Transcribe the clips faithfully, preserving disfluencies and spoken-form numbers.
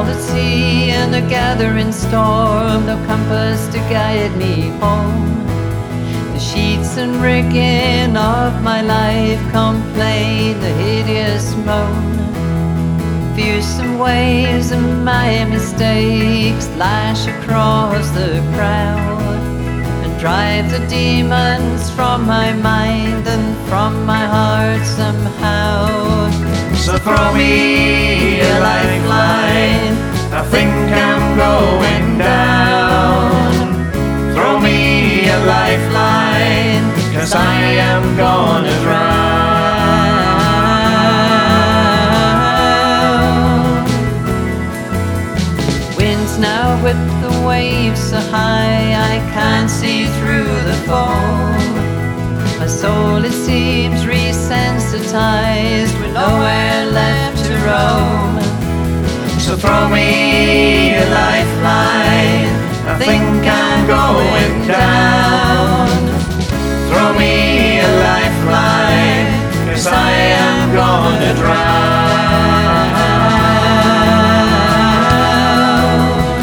the sea and a gathering storm, no compass to guide me home. The sheets and rigging of my life complain a hideous moan. Fearsome waves and my mistakes lash across the crowd and drive the demons from my mind and from my heart somehow. So throw me a lifeline, I think I'm going down. Throw me a lifeline, 'cause I am gonna drown. Winds now whip the waves so high I can't see through the foam. My soul, it seems, resensitized with nowhere left to roam. So throw me a lifeline, I think I'm going down. Throw me a lifeline, 'cause I am gonna drown.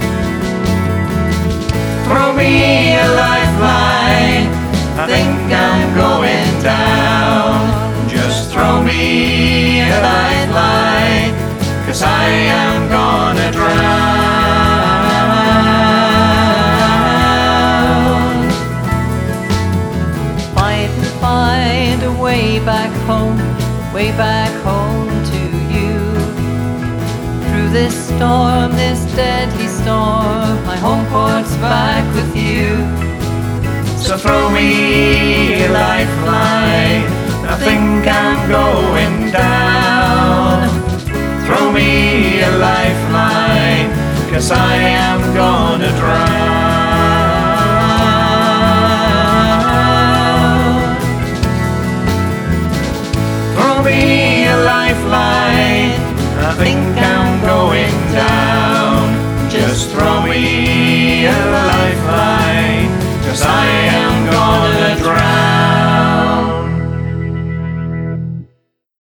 Throw me a lifeline, I think I'm going down. Just throw me a lifeline, 'cause I am gonna drown. Fight and find a way back home, way back home to you. Through this storm, this deadly storm, my home port's back with you. So throw me a lifeline, I think I'm going down. Throw me a lifeline, 'cause I am gone.